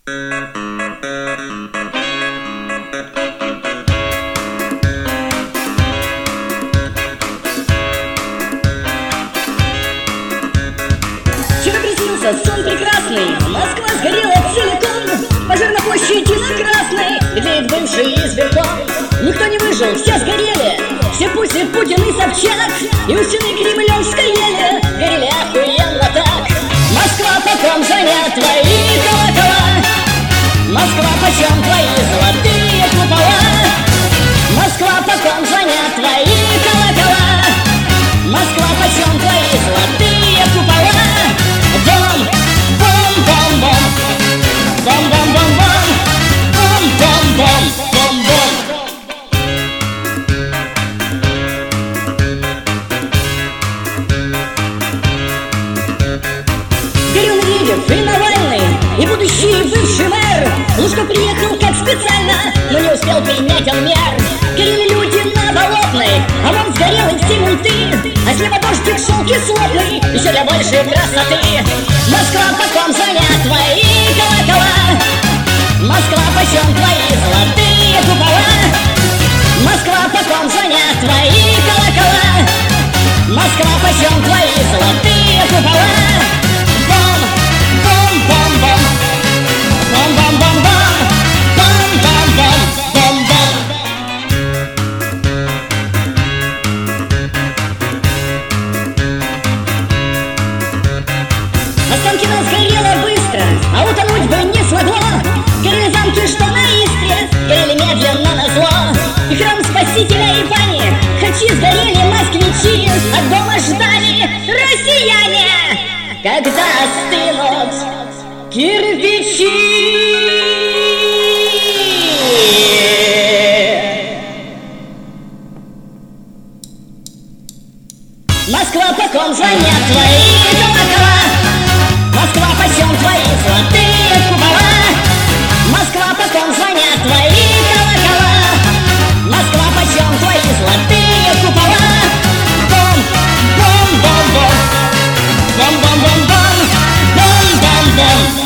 Вчера приснился сон прекрасный, Москва сгорела целиком. Пожар на площади на Красной, тлеет бывший избирком. Никто не выжил, все сгорели, все Путин, Путин и Собчак. И у стены Кремлевской ели горели охуенно так. Москва, потом звонят твои колокола. Москва, почем твои золотые купола? Москва, потом звонят твои колокола. Москва, почем твои золотые купола? Бом, бом, бом, бом, бом, бом, бом, бом, бом, бом, бом, бом. Горел Медведев и Навальный, и будущий бывший мэр. Лужко приехал как специально, но не успел принять он мер. Горели люди на Болотной, а вон сгорел и все менты. А слева дождик шел кислотный, еще для большей красоты. Москва, потом звонят твои колокола. Москва, почем твои золотые купола? Москва, потом звонят твои колокола. Москва, почем твои золотые купола? Бом, бом, бом, бом, бом, бом, бом, бом, бом, бом, бом, бом. Останкино сгорело быстро, а утонуть бы не смогло. Горели замки, что на Истре, горели медленно назло. И храм Спасителя и Бани, хачи сгорели москвичи. От дома ждали россияне, когда остынут кирпичи. Москва, потом звонят твои колокола. Москва, почем твои золотые купола? Москва, потом звонят твои колокола. Москва, почем твои золотые купола? Бом, бом, бом, бом, бом, бом, бом, бом, бом, бом, бом.